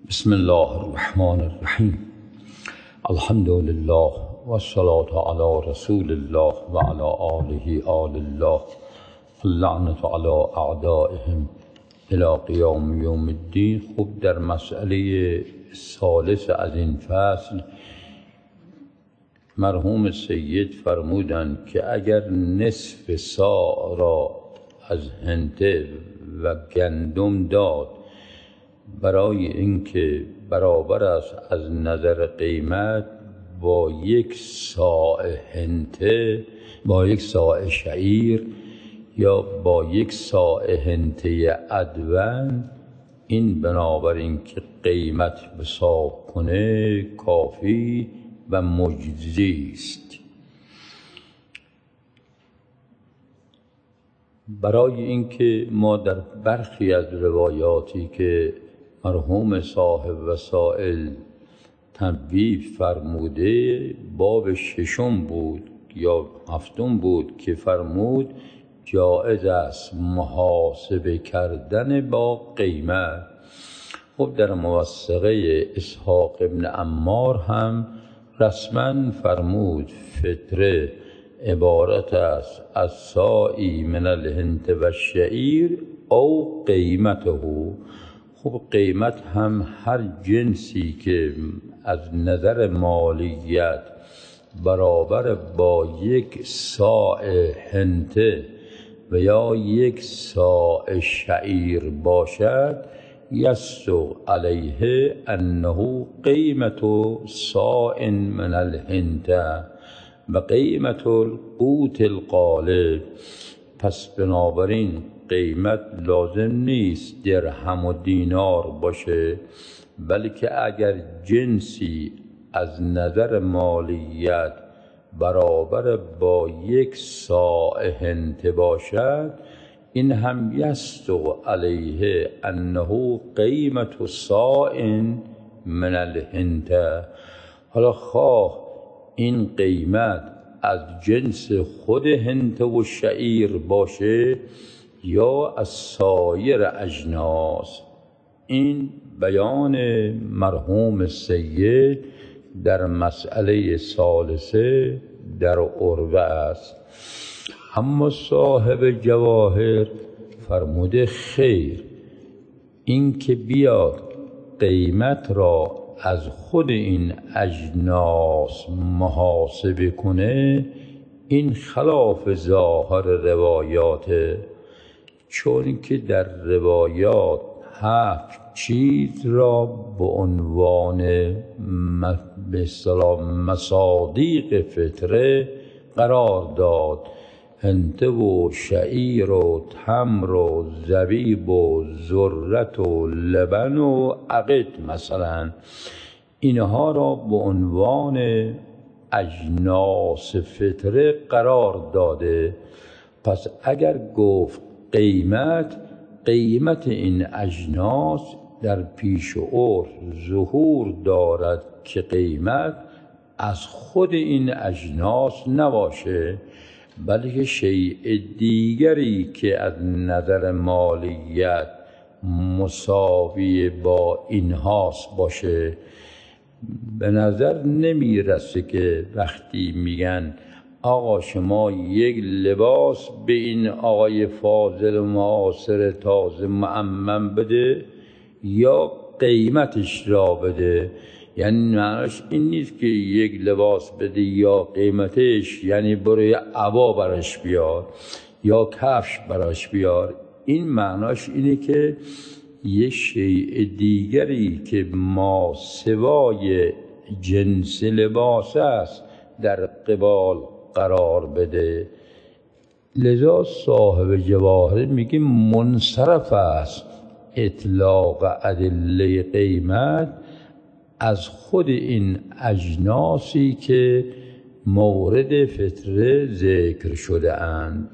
بسم الله الرحمن الرحیم. الحمد لله و الصلاة علی رسول الله و علی آله آل الله. اللعنة علی اعدائهم الی قیام یوم الدین. خوب در مسئله ثالث از این فصل مرحوم سید فرمودند که اگر نصف صاع را از هنته و گندم داد برای اینکه برابر است از نظر قیمت با یک صاع هنته، با یک صاع شعیر یا با یک صاع هنته ادون، این بنابراین که قیمت حساب کنه کافی و مجزی است. برای اینکه ما در برخی از روایاتی که مرحوم صاحب وسائل تنبیه فرموده، باب ششم بود یا هفتم بود که فرمود جایز است محاسبه کردن با قیمت. خب در موثقه اسحاق ابن عمار هم رسما فرمود فطره عبارت است از صاعی من الهنت و الشعیر او قیمته. خب قیمت هم هر جنسی که از نظر مالیت برابر با یک صاع هنته و یا یک صاع شعیر باشد، یسو علیه انه قیمت صاع من الهنته و قیمت القوت الغالب. پس بنابراین قیمت لازم نیست درهم و دینار باشه، بلکه اگر جنسی از نظر مالیت برابر با یک صاع هنته باشد، این هم یستو علیه انه قیمت صاع من الهنته. حالا خواه این قیمت از جنس خود هنته و شعیر باشه یا از سایر اجناس. این بیان مرحوم سید در مسئله ثالثه در عروه است. اما صاحب جواهر فرموده خیر، این که بیاد قیمت را از خود این اجناس محاسبه کنه، این خلاف ظاهر روایاته، چون که در روایات 7 چیز را به عنوان به اصطلاح مصادیق فطره قرار داد: هنته و شعیر و تمر و زبیب و ذرت و لبن و عقد. مثلا اینها را به عنوان اجناس فطره قرار داده. پس اگر گفت قیمت این اجناس در پیش عرف ظهور دارد که قیمت از خود این اجناس نباشه، بلکه شیء دیگری که از نظر مالیت مساوی با اینهاست باشه. به نظر نمیرسه که وقتی میگن آقا شما یک لباس به این آقای فاضل معاصر تازه معمم بده یا قیمتش را بده، یعنی معناش این نیست که یک لباس بده یا قیمتش یعنی برای عبا براش بیار یا کفش براش بیار. این معناش اینه که یک شیء دیگری که ما سوای جنس لباس است در قبال قرار بده. لذا صاحب جواهر میگه منصرف است اطلاق ادله قیمت از خود این اجناسی که مورد فطره ذکر شده اند.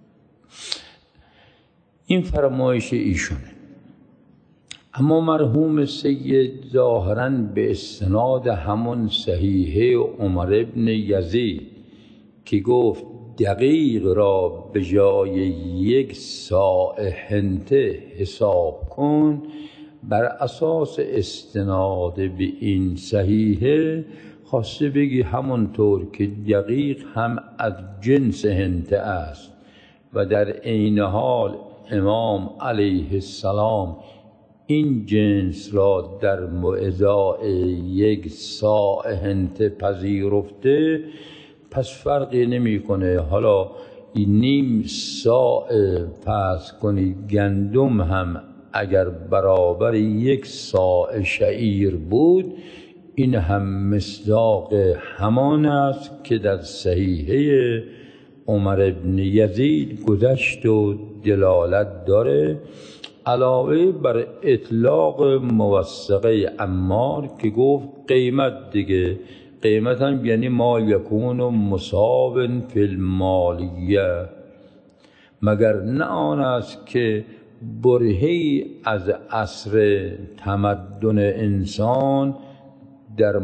این فرمایش ایشونه. اما مرحوم سید ظاهراً به استناد همون صحیحه عمر ابن یزید که گفت دقیق را به جای یک صاع هنته حساب کن، بر اساس استناد به این صحیحه خواسته بگی همونطور که دقیق هم از جنس هنته است و در عین حال امام علیه السلام این جنس را در ازای یک صاع هنته پذیرفته، پس فرقی نمیکنه حالا این نیم صاع فرض کنی گندم هم اگر برابر یک صاع شعیر بود، این هم مصداق همان است که در صحیحه عمر بن یزید گذشت و دلالت داره، علاوه بر اطلاق موثقه عمار که گفت قیمت دیگه، قیمت هم یعنی ما یکون مساو فی المالیه، مگر نه آن است که برهی از عصر تمدن انسان در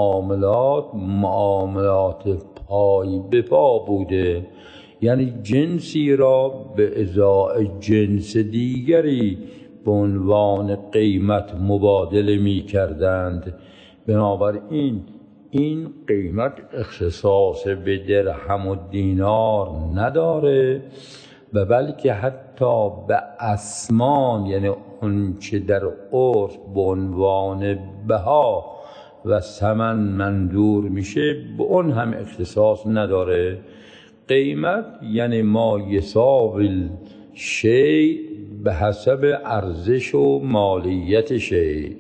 معاملات پای به پا بوده، یعنی جنسی را به ازای جنس دیگری به عنوان قیمت مبادله می کردند. بنابراین این قیمت اختصاص به درهم و دینار نداره و بلکه حتی به اسمان، یعنی اون چه در عرف به عنوان بها و ثمن منظور میشه به اون هم اختصاص نداره. قیمت یعنی ما یساوی الشیء به حسب ارزش و مالیت شیء.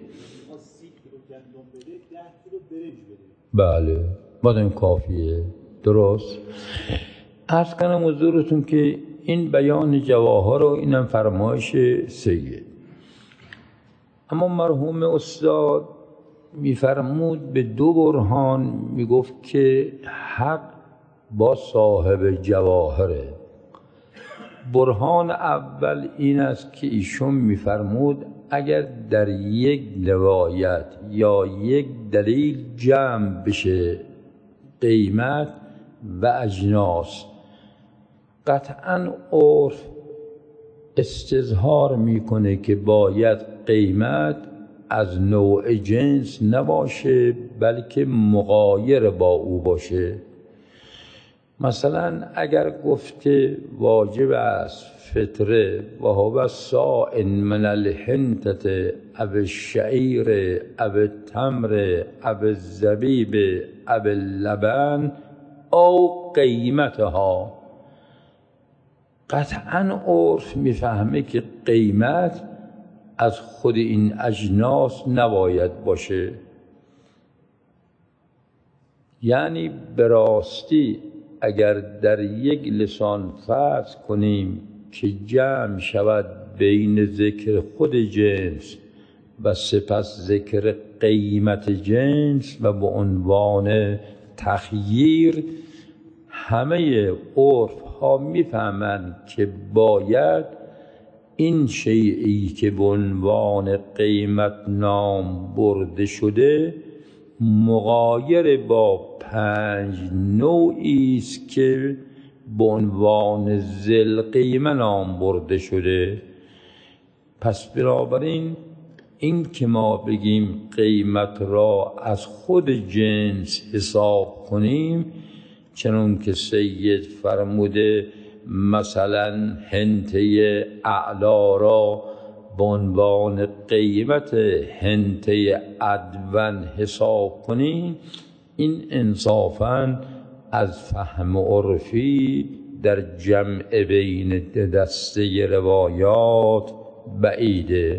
بله بازم کافیه، درست. عرض کنم حضورتون که این بیان جواهر و اینم فرمایش سید، اما مرحوم استاد میفرمود به دو برهان، میگفت که حق با صاحب جواهره. برهان اول این است که ایشون میفرمود اگر در یک روایت یا یک دلیل جمع بشه قیمت و اجناس، قطعاً عرف استظهار میکنه که باید قیمت از نوع جنس نباشه بلکه مغایر با او باشه. مثلا اگر گفته واجب است فطره و هو صاع من الحنطة او الشعیر او التمر او الزبیب او اللبن او قیمتها، قطعا عرف میفهمه که قیمت از خود این اجناس نباید باشه. یعنی به راستی اگر در یک لسان فرض کنیم که جمع شود بین ذکر خود جنس و سپس ذکر قیمت جنس و به عنوان تخییر، همه عرف ها میفهمند که باید این شیئی که به عنوان قیمت نام برده شده مغایر با 5 نوعی است که به عنوان ذل قیمه نام برده شده. پس بنابراین این که ما بگیم قیمت را از خود جنس حساب کنیم، چنون که سید فرموده مثلا هنته اعلا را به عنوان قیمت هنته ادون حساب کنیم، این انصافاً از فهم عرفی در جمع بین دسته روایات بعیده.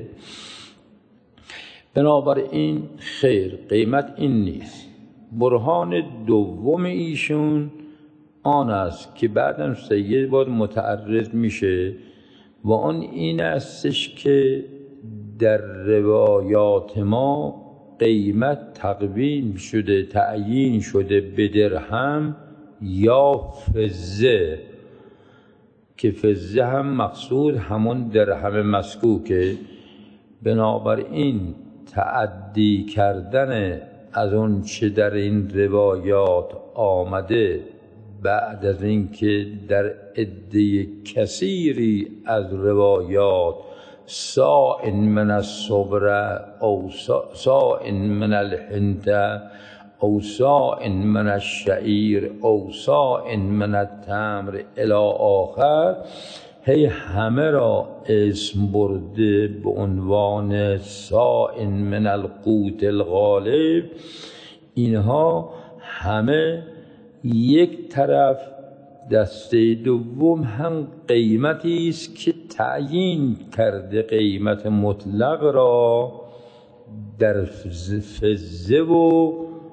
بنابراین خیر، قیمت این نیست. برهان دوم ایشون آن است که بعدم سید باید متعرض میشه و آن این استش که در روایات ما قیمت تقویم شده، تعیین شده به درهم یا فضه، که فضه هم مقصود همون درهم مسکوکه. بنابراین تعدی کردن از اون چه در این روایات آمده بعد از اینکه در عده کثیری از روایات صاع من الصبر او صاع من الحنطه او صاع من الشعیر او صاع من التمر الی آخر، هی همه را اسم برده به عنوان صاع من القوت الغالب. اینها همه یک طرف. دسته دوم هم قیمتی است که تعیین کرده قیمت مطلق را در فضه و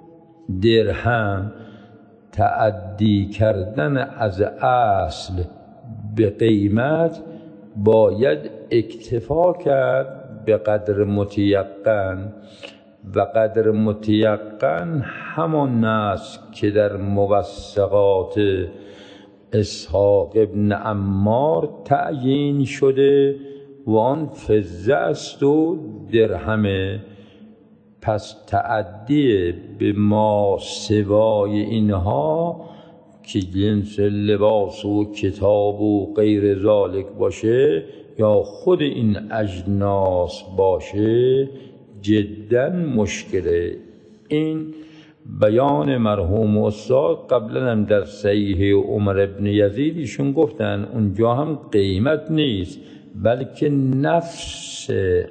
درهم. تعدی کردن از اصل به قیمت باید اکتفا کرد به قدر متیقن، و قدر متیقن همان است که در موثقات اسحاق ابن عمار تعیین شده و آن فضه است و درهمه. پس تعدی به ما سوای اینها که جنس لباس و کتاب و غیر ذالک باشه یا خود این اجناس باشه جدا مشکله. این بیان مرحوم استاد قبلا هم در صحیح عمر ابن یزید ایشون گفتن اونجا هم قیمت نیست بلکه نفس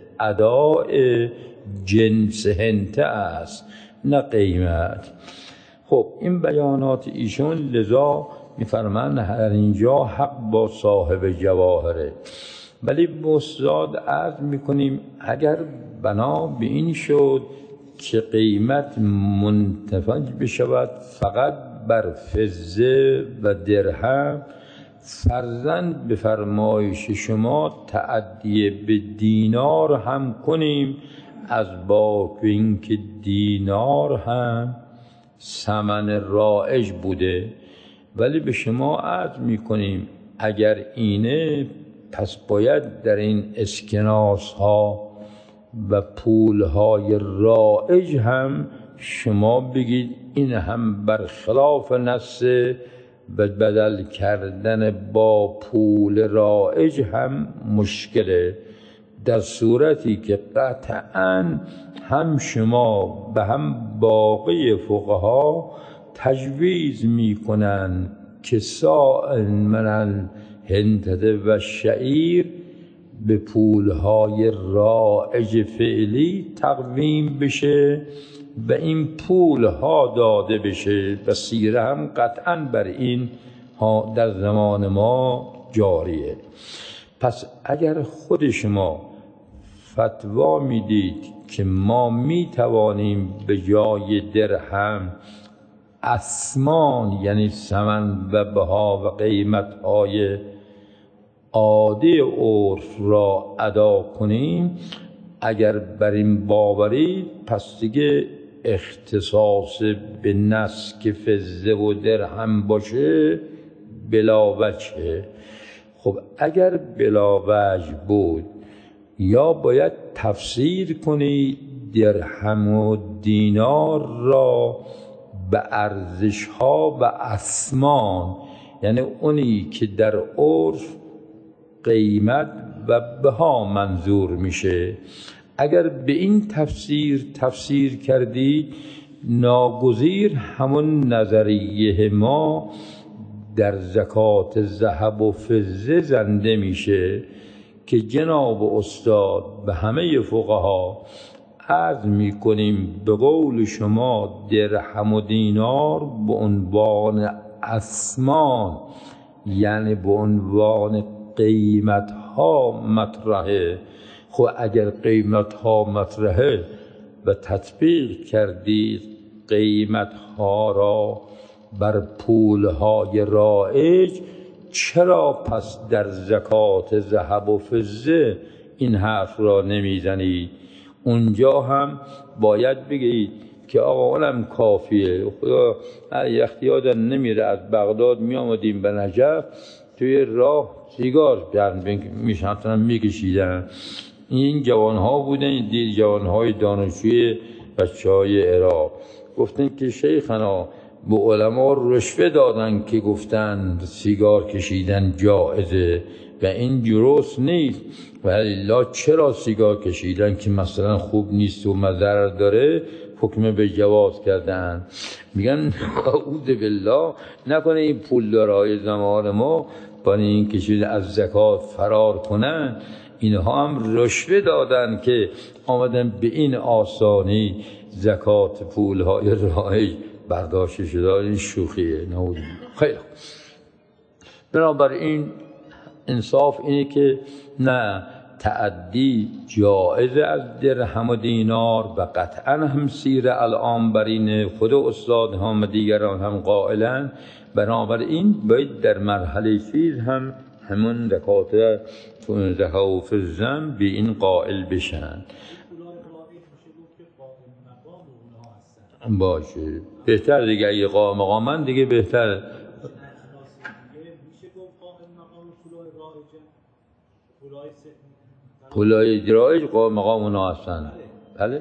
اداء جنس هنته است نه قیمت. خب این بیانات ایشون لذا میفرمان هر اینجا حق با صاحب جواهره. ولی به استاد عرض میکنیم اگر بنا به این شد که قیمت منتفج بشود فقط بر فضه و درهم، فرضاً به فرمایش شما تعدی به دینار هم کنیم، از باب اینکه دینار هم ثمن رایج بوده. ولی به شما عرض میکنیم اگر اینه پس باید در این اسکناس ها و پول های رایج هم شما بگید این هم برخلاف نص و بدل کردن با پول رایج هم مشکله. در صورتی که قطعاً هم شما به هم باقی فقها تجویز میکنن که صاع من الحنطه و شعیر به پولهای رایج فعلی تقویم بشه و این پولها داده بشه و سیره هم قطعاً بر این ها در زمان ما جاریه. پس اگر خود شما فتوا میدید که ما میتوانیم به جای درهم اسمان یعنی ثمن و بها و قیمت‌های عادی عرف را ادا کنیم، اگر بر این باورید پس دیگه اختصاص به نص که فضه و درهم باشه بلا وجهه. خب اگر بلا وجه بود یا باید تفسیر کنی درهم و دینار را به ارزش ها و اسمان، یعنی اونی که در عرف قیمت و بها منظور میشه. اگر به این تفسیر کردی ناگزیر همون نظریه ما در زکات ذهب و فضه زنده میشه که جناب استاد به همه فقها عرض میکنیم به قول شما درهم و دینار به عنوان اسمان یعنی به عنوان قیمت ها مطرحه. خب اگر قیمت ها مطرحه و تطبیق کردید قیمت ها را بر پول های رایج، چرا پس در زکات ذهب و فضه این حرف را نمیزنید؟ اونجا هم باید بگید که آقا اونم کافیه. خدا اختیار نمیره. از بغداد می آمدیم به نجف، توی راه سیگار میکشیدن. این جوان ها بودن، دید جوان های دانشجوی بچه های عراق گفتن که شیخنا به علما رشوه دادن که گفتن سیگار کشیدن جائزه، و این درست نیست. ولی چرا سیگار کشیدن که مثلا خوب نیست و ضرر داره حکم به جواز کردن؟ میگن اعوذ بالله نکنه این پولدارهای زمان ما برای این کشید از زکات فرار کنن، اینها هم رشوه دادن که آمدن به این آسانی زکات پولهای رایج برداشت شده. این شوخیه. نعوذ. خیلی بنابراین انصاف اینه که نه، تعدی جایز از درهم و دینار و قطعا هم سیر الان بر این خود استاد هم و دیگران هم قائلن. بنابراین باید در مرحله چیز هم همون زکات زهوف الزم به این قائل بشن. باشه بهتر دیگه، اگه قائم مقامن دیگه بهتر. پولای رایج قائم مقام اونا هستن. بله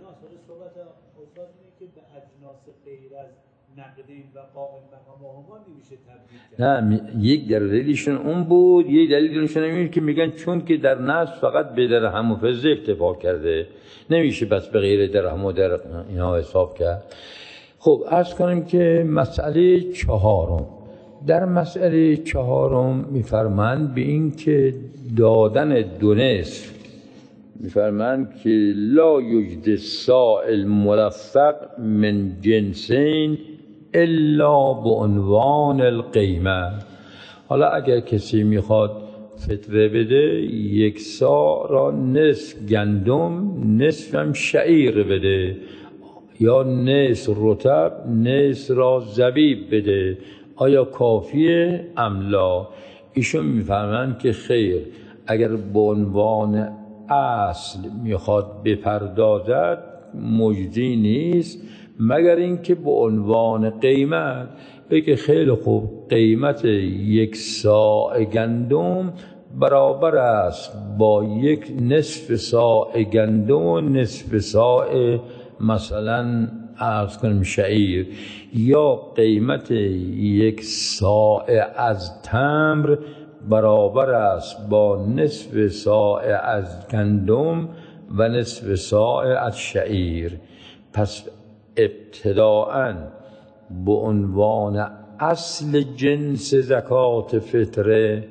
نه، یک دلیلشون اون بود، یک دلیلشون این که میگن چون که در نص فقط به درهم و فضه اکتفا کرده، نمیشه بس به غیر درهم و در اینا حساب کرد. خب عرض کنیم که مسئله چهارم، در مسئله چهارم میفرمند به این که دادن دو نصف، میفرمند که لا یوجد السائل مرفق من جنسین الا به عنوان القیمه. حالا اگر کسی میخواد فطره بده، یک صاع را نصف گندم نصف هم شعیر بده، یا نصف رطب نصف را زبیب بده، آیا کافیه ام لا؟ ایشون میفهمند که خیر، اگر به عنوان اصل میخواد بپردازد مجزی نیست، مگر اینکه به عنوان قیمت بگه خیلی خوب قیمت یک صاع گندم برابر است با یک نصف صاع گندم و نصف صاع مثلا عرض کنیم شعیر، یا قیمت یک صاع از تمر برابر است با نصف صاع از گندم و نصف صاع از شعیر. پس ابتداءً به عنوان اصل جنس زکات فطره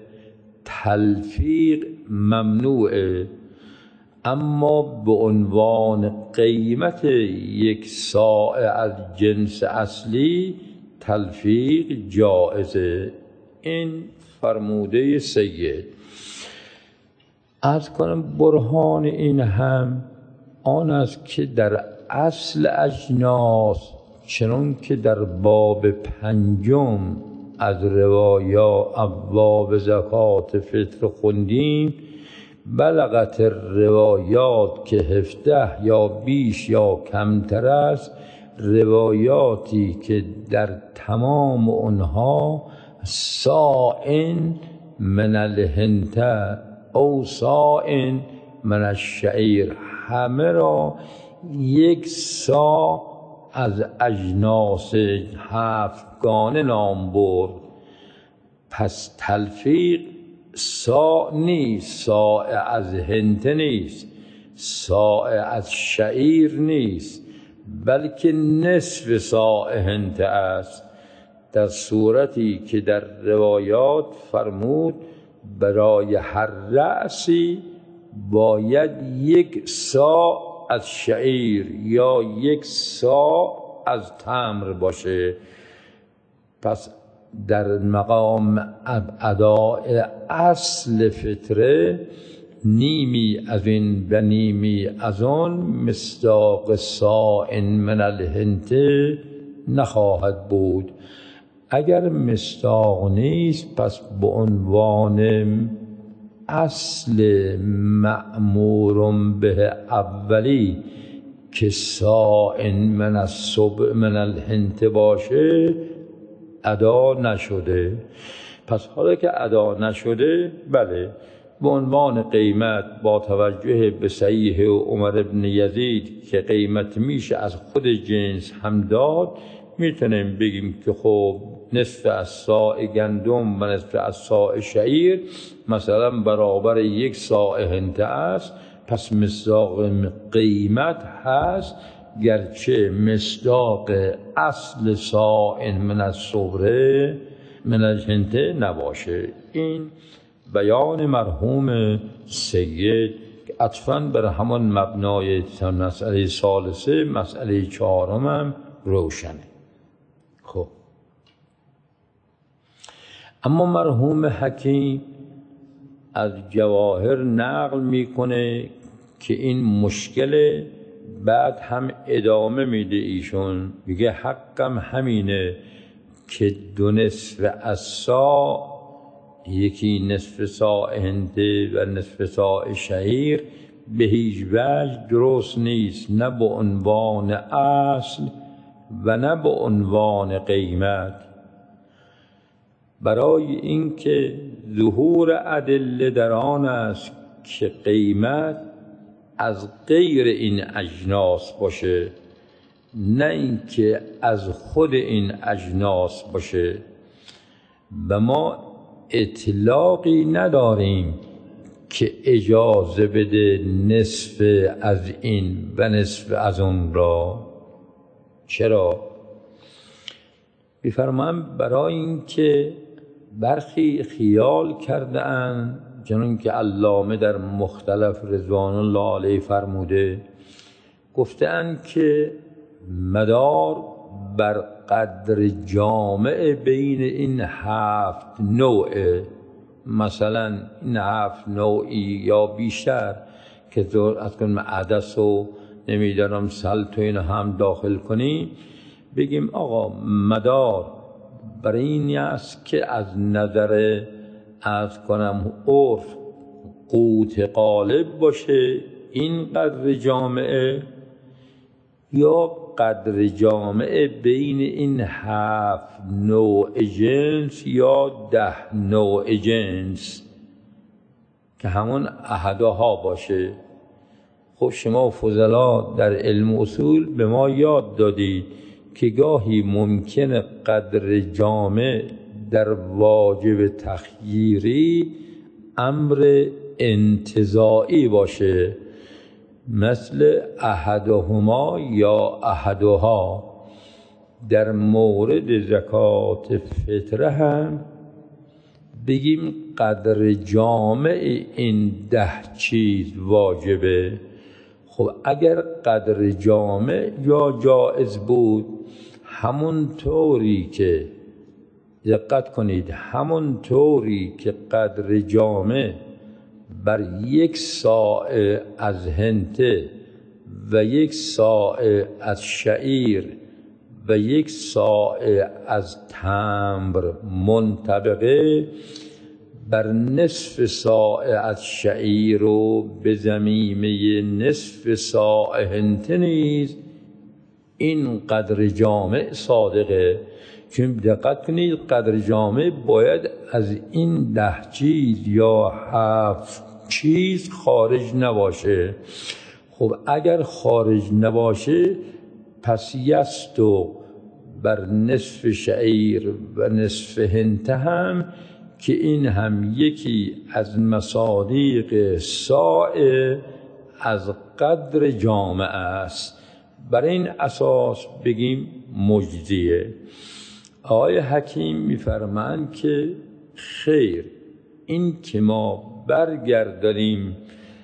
تلفیق ممنوعه، اما به عنوان قیمت یک صاع از جنس اصلی تلفیق جائزه. این فرموده سید. عرض کنم برهان این هم آن است که در اصل اجناس، چنان که در باب پنجم از ابواب زکات فطر خوندیم، بلغت روایات که 17 یا بیش یا کمتر است، روایاتی که در تمام اونها صاعن من الهنته او صاعن من الشعیر، همه را یک صاع از اجناس هفتگانه نام برد. پس تلفیق صاع نیست، صاع از هنته نیست، صاع از شعیر نیست، بلکه نصف صاع هنته است، در صورتی که در روایات فرمود برای هر رأسی باید یک صاع از شعیر یا یک صاع از تمر باشه. پس در مقام اداء اصل فطره نیمی از این و نیمی از آن مصداق صاع من الهنته نخواهد بود. اگر مصداق نیست، پس به عنوان اصل مأمور به اولی که صاع من الصبع من الهنته باشه ادا نشده. پس حالا که ادا نشده، بله به عنوان قیمت با توجه به صحیح عمر بن یزید که قیمت میشه از خود جنس هم داد، میتونیم بگیم که خب نصف از صاع گندم و نصف از صاع شعیر مثلا برابر 1 صاع هنته است، پس مصداق قیمت هست، گرچه مصداق اصل صاع من الصبره من الهنته نباشه. این بیان مرحوم سید که عطفاً بر همان مبنای مسئله ثالثه مسئله 4 هم روشنه. خب اما مرحوم حکیم از جواهر نقل میکنه که این مشکل، بعد هم ادامه میده ایشون، میگه حقم همینه که 2 نصف از صاع، یکی نصف صاع هنده و نصف صاع شعیر، به هیچ وجه درست نیست، نه به عنوان اصل و نه به عنوان قیمت، برای اینکه ظهور ادله در آن است که قیمت از غیر این اجناس باشه، نه اینکه از خود این اجناس باشه. و ما اطلاقی نداریم که اجازه بده نصف از این و نصف از اون را. چرا؟ می‌فرمایم برای اینکه برخی خیال کرده اند، چنان که علامه در مختلف رضوان الله علیه فرموده، گفته اند که مدار بر قدر جامع بین این 7 نوعه، مثلا این 7 نوعی یا بیشتر که از کنیم عدس و نمیدانم سلط و این هم داخل کنیم، بگیم آقا مدار بر این است که از نظر از کنم عرف قوت غالب باشه این قدر جامعه، یا قدر جامعه بین این 7 نوع جنس یا 10 نوع جنس که همون احدها باشه. خب شما فضلا در علم اصول به ما یاد دادید که گاهی ممکنه قدر جامع در واجب تخییری امر انتزاعی باشه، مثل احدهما یا احدها. در مورد زکات فطره هم بگیم قدر جامع این 10 چیز واجبه. خب اگر قدر جامع یا جائز بود، همون طوری که دقت کنید، همون طوری که قدر جامع بر 1 صاع از هنته و 1 صاع از شعیر و 1 صاع از تمر منطبقه، بر نصف صاع از شعیر و به ضمیمه نصف صاع هنته نیز این قدر جامع صادقه. چون دقت کنید قدر جامع باید از این 10 چیز یا 7 چیز خارج نباشه. خب اگر خارج نباشه پس یستو بر نصف شعیر و نصف هنته هم، که این هم یکی از مصادیق صاع از قدر جامع است. بر این اساس بگیم مجزیه. آقای حکیم می‌فرمایند که خیر، این که ما برگردانیم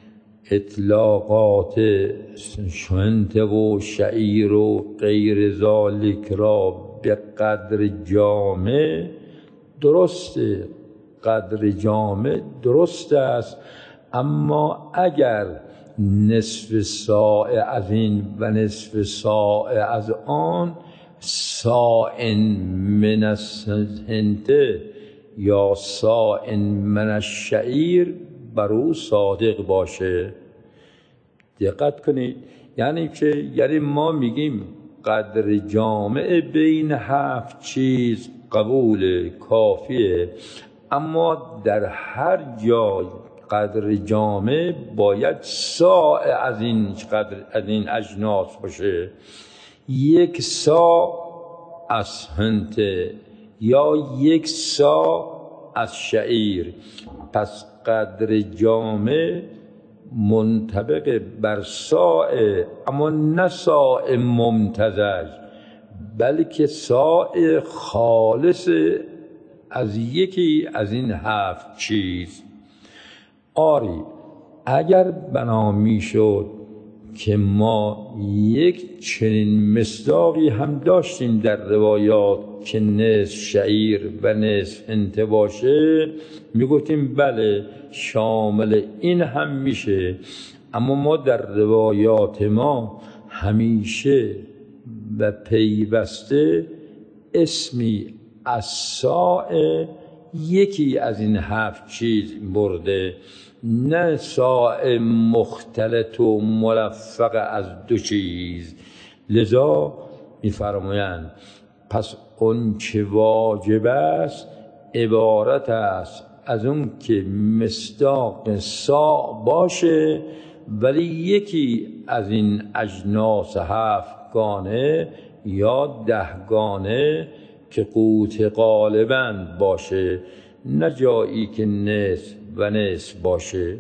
اطلاقات شنته و شعیر و غیر ذالک را به قدر جامع، درسته، قدر جامع درست است، اما اگر نصف صاع از این و نصف صاع از آن صاع من الهنته یا صاع من الشعیر بر او صادق باشه. دقت کنید، یعنی ما میگیم قدر جامع بین 7 چیز قبول کافیه، اما در هر جای قدر جامع باید صاع از این اجناس باشه. 1 صاع از هنته یا 1 صاع از شعیر. پس قدر جامع منطبق بر صاع، اما نه صاع ممتزج، بلکه صاع خالص از یکی از این 7 چیز. آری اگر بنا میشد که ما یک چنین مصداقی هم داشتیم در روایات که نصف شعیر و نصف حنطه باشه، میگفتیم بله شامل این هم میشه. اما ما در روایات ما همیشه و پیوسته اسمی از صاع یکی از این 7 چیز برده، نه صاع مختلط و ملفق از 2 چیز. لذا می‌فرمایند پس اون چه واجب است عبارت است از اون که مصداق صاع باشه، ولی یکی از این اجناس 7 گانه یا 10 گانه که قوت غالباً باشه، نه جایی که نصف و نصف باشه.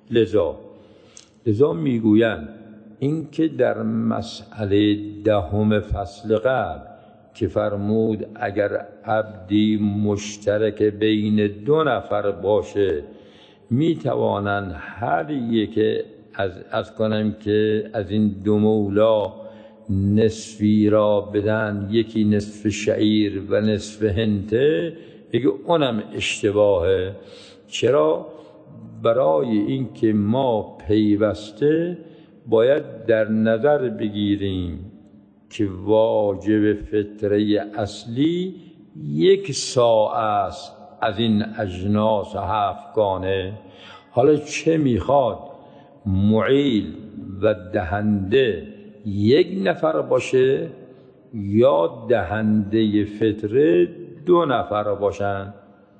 لذا میگویند این که در مسئله 10 فصل قبل که فرمود اگر عبدی مشترک بین 2 نفر باشه میتوانند هر یک از کنم که از این 2 مولا نصفی را بدن، یکی نصف شعیر و نصف حنطه، دیگه اونم اشتباهه. چرا؟ برای اینکه ما پیوسته باید در نظر بگیریم که واجب فطره اصلی 1 صاع است از این اجناس 7 گانه. حالا چه میخواد؟ معیل و دهنده 1 نفر باشه یا دهنده فطره 2 نفر باشن؟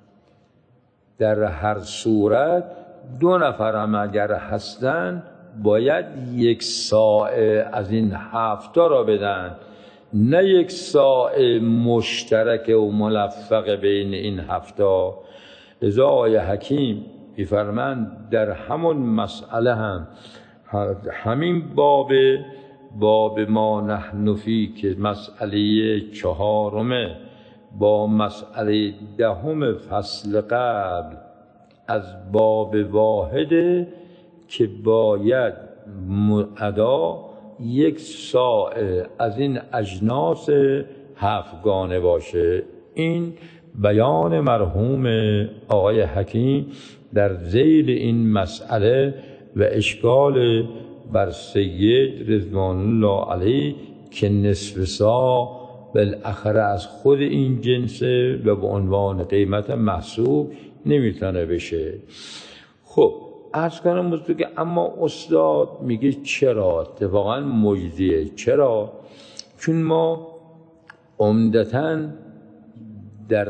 در هر صورت 2 نفر هم اگر هستن باید 1 صاع از این 7 را بدن، نه 1 صاع مشترک و ملفق بین این 7. لذا آقای حکیم می‌فرماند در همون مسئله هم همین باب ما نحن فی که مسئله 4 با مسئله 10 فصل قبل از باب واحده که باید ادا 1 صاع از این اجناس 7 گانه باشه. این بیان مرحوم آقای حکیم در ذیل این مسئله و اشکال بر سید رضوان الله علیه که نصف صاع بالاخره از خود این جنسه و به عنوان قیمت محسوب نمیتونه بشه. خب عرض کنم که اما استاد میگه چرا؟ اتفاقا مجزیه. چرا؟ چون ما عمدتاً در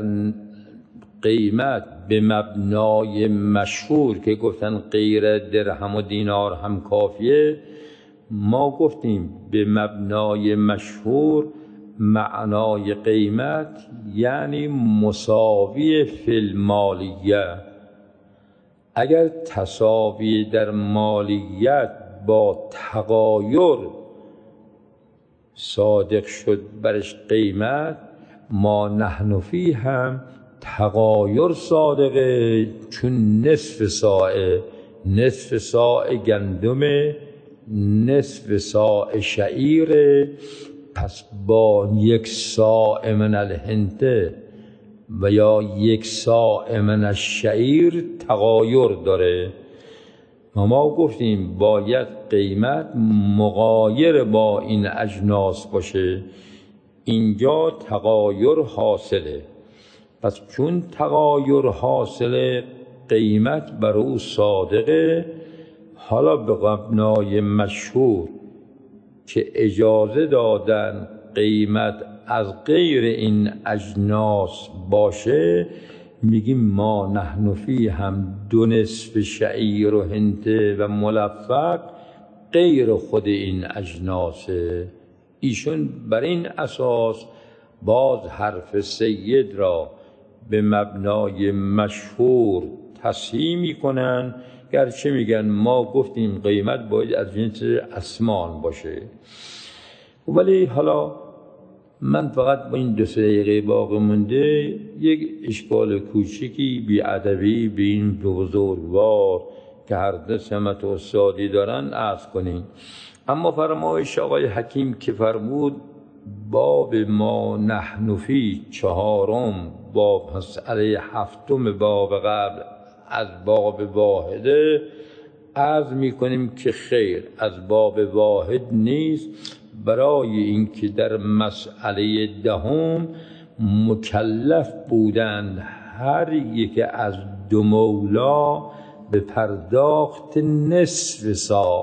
قیمت به مبنای مشهور که گفتن غیر درهم و دینار هم کافیه، ما گفتیم به مبنای مشهور معنای قیمت یعنی مساوی فی المالیه. اگر تساوی در مالیت با تغایر صادق شد برش قیمت، ما نحن فی هم تغایر صادقه، چون نصف صاع گندم، نصف صاع شعیر، پس با 1 صاع من الحنطه و یا 1 صاع من الشعیر تغایر داره. ما گفتیم باید قیمت مغایر با این اجناس باشه، اینجا تغایر حاصله. پس چون تغایر حاصله قیمت بر او صادقه. حالا به مبنای مشهور که اجازه دادن قیمت از غیر این اجناس باشه، میگیم ما نحن فی هم 2 نصف شعیر و حنطه و ملفق غیر خود این اجناسه. ایشون بر این اساس باز حرف سید را به مبنای مشهور تصحیح میکنن، گرچه میگن ما گفتیم قیمت باید از جنس اسمان باشه. ولی حالا من فقط با این 2 دقیقه باقی مونده یک اشکال کوچیکی بی‌ادبی به این بزرگوار که هر دو سمت استادی دارن عرض کنیم. اما فرمایش آقای حکیم که فرمود باب ما نحن فی 4 باب مسئله 7 باب قبل از باب واحده، عرض میکنیم که خیر از باب واحد نیست، برای اینکه در مسئله 10 مکلف بودند هر یک از 2 مولا به پرداخت نصف صاع،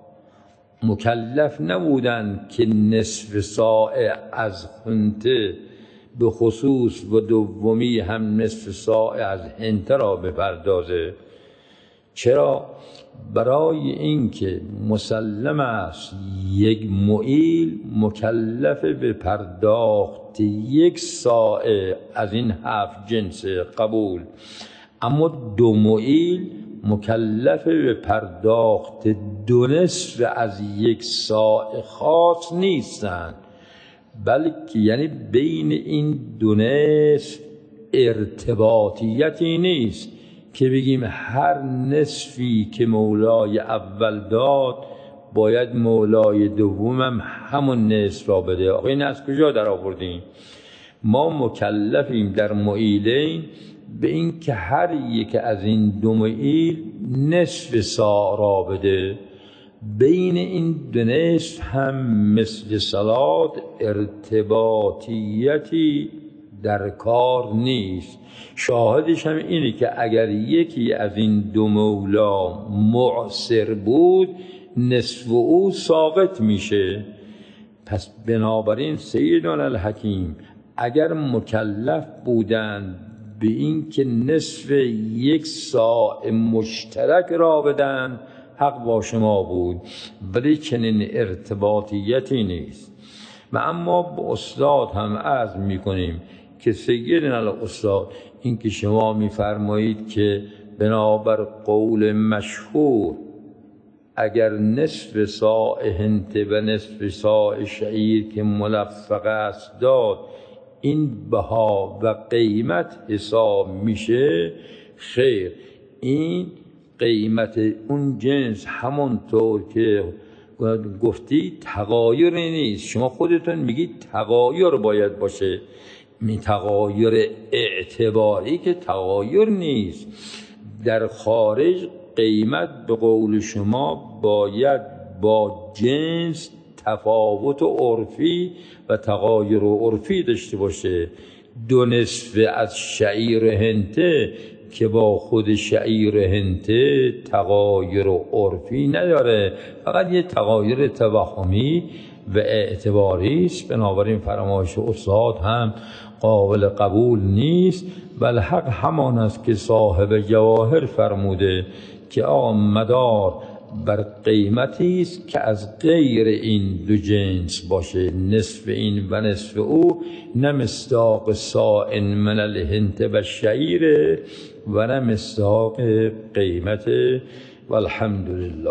مکلف نبودند که نصف صاع از حنطه به خصوص و دومی هم نصف صاع از حنطه را بپردازه. چرا؟ برای اینکه مسلم است یک معیل مکلف به پرداخت 1 صاع از این 7 جنس قبول، اما 2 معیل مکلف به پرداخت 2 نصف از 1 صاع خاص نیستند، بلکه یعنی بین این 2 نصف ارتباطیتی نیست که بگیم هر نصفی که مولای اول داد باید مولای دوم هم همون نصف را بده. آقا این از کجا در آوردیم؟ ما مکلفیم در معیلین به این که هر یک از این 2 معیل نصف صاع را بده، بین این 2 نصف هم مثل صلات ارتباطیتی در کار نیست. شاهدش هم اینه که اگر یکی از این 2 مولا معسر بود نصف او ساقط میشه. پس بنابراین سیدنا الحکیم اگر مکلف بودند به این که نصف 1 صاع مشترک را بدن حق با شما بود، ولی چنین ارتباطیتی نیست. و اما با استاد هم عرض میکنیم که سیدنا الاستاد این که شما میفرمایید که بنابر قول مشهور اگر نصف صاع حنطه و نصف صاع شعیر که ملفق است داد این بها و قیمت حساب میشه، خیر این قیمت اون جنس همونطور که گفتی تغایری نیست. شما خودتون میگید تغایر باید باشه، تغایر اعتباری که تغایر نیست. در خارج قیمت به قول شما باید با جنس تفاوت عرفی و تغایر عرفی داشته باشه. 2 نصف از شعیر حنطه که با خود شعیر حنطه تغایر عرفی نداره، فقط یه تغایر توهمی و اعتباری است. بنابراین فرمایش استاد هم قابل قبول نیست، بل حق همان است که صاحب جواهر فرموده که مدار بر قیمتی است که از غیر این 2 جنس باشه، نصف این و نصف او، نه مصداق صاع من الحنطه و الشعیر و نه مصداق قیمت. والحمدلله.